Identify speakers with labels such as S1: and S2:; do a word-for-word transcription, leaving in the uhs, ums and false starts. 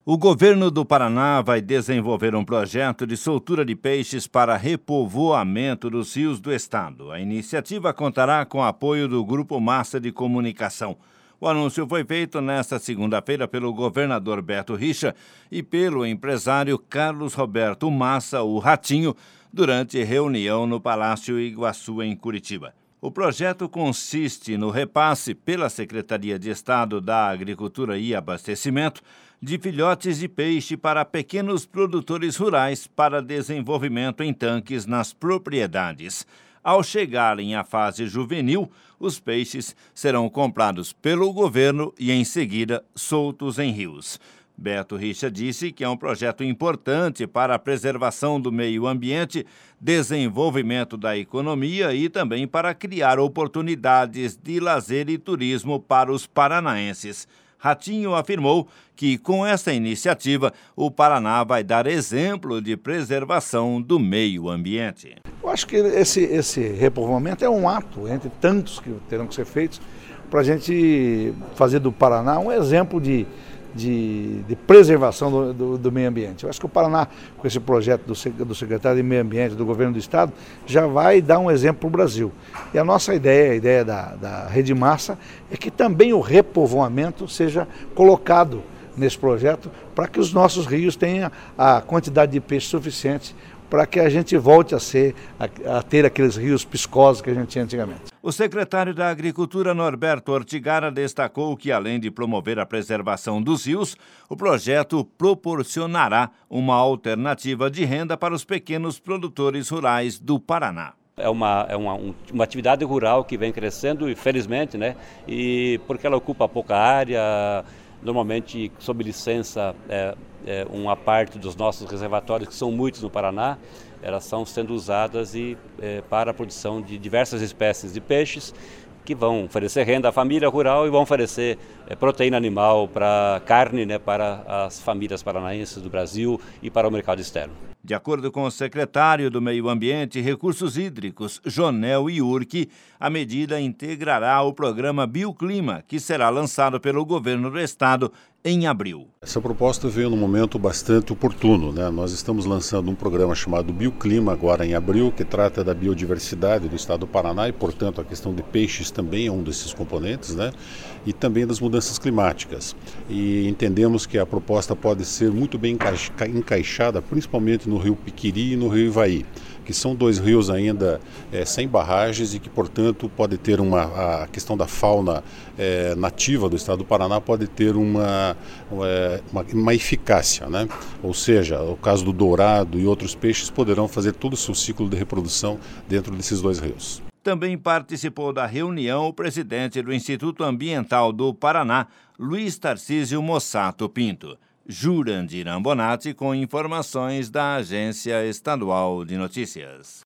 S1: O governo do Paraná vai desenvolver um projeto de soltura de peixes para repovoamento dos rios do estado. A iniciativa contará com o apoio do Grupo Massa de Comunicação. O anúncio foi feito nesta segunda-feira pelo governador Beto Richa e pelo empresário Carlos Roberto Massa, o Ratinho, durante reunião no Palácio Iguaçu, em Curitiba. O projeto consiste no repasse pela Secretaria de Estado da Agricultura e Abastecimento de filhotes de peixe para pequenos produtores rurais para desenvolvimento em tanques nas propriedades. Ao chegarem à fase juvenil, os peixes serão comprados pelo governo e, em seguida, soltos em rios. Beto Richa disse que é um projeto importante para a preservação do meio ambiente, desenvolvimento da economia e também para criar oportunidades de lazer e turismo para os paranaenses. Ratinho afirmou que, com essa iniciativa, o Paraná vai dar exemplo de preservação do meio ambiente.
S2: Eu acho que esse, esse repovoamento é um ato, entre tantos que terão que ser feitos, para a gente fazer do Paraná um exemplo de, de, de preservação do, do, do meio ambiente. Eu acho que o Paraná, com esse projeto do, do secretário de Meio Ambiente do governo do estado, já vai dar um exemplo para o Brasil. E a nossa ideia, a ideia da, da Rede Massa, é que também o repovoamento seja colocado nesse projeto para que os nossos rios tenham a quantidade de peixe suficiente para que a gente volte a, ser, a, a ter aqueles rios piscosos que a gente tinha antigamente.
S1: O secretário da Agricultura, Norberto Ortigara, destacou que, além de promover a preservação dos rios, o projeto proporcionará uma alternativa de renda para os pequenos produtores rurais do Paraná.
S3: É uma, é uma, uma atividade rural que vem crescendo, infelizmente, né? E porque ela ocupa pouca área, normalmente sob licença, é, é, uma parte dos nossos reservatórios, que são muitos no Paraná, elas estão sendo usadas e, é, para a produção de diversas espécies de peixes que vão oferecer renda à família rural e vão oferecer é, proteína animal para carne, né, para as famílias paranaenses do Brasil e para o mercado externo.
S1: De acordo com o secretário do Meio Ambiente e Recursos Hídricos, Jonel Iurque, a medida integrará o programa Bioclima, que será lançado pelo governo do estado em abril.
S4: Essa proposta veio num momento bastante oportuno, né? Nós estamos lançando um programa chamado Bioclima agora em abril, que trata da biodiversidade do estado do Paraná e, portanto, a questão de peixes também é um desses componentes, né? E também das mudanças climáticas. E entendemos que a proposta pode ser muito bem encaixada, principalmente no rio Piquiri e no rio Ivaí, que são dois rios ainda é, sem barragens e que, portanto, pode ter uma, a questão da fauna é, nativa do estado do Paraná pode ter uma, uma, uma eficácia, né? Ou seja, o caso do dourado e outros peixes poderão fazer todo o seu ciclo de reprodução dentro desses dois rios.
S1: Também participou da reunião o presidente do Instituto Ambiental do Paraná, Luiz Tarcísio Mossato Pinto. Jurandir Ambonati com informações da Agência Estadual de Notícias.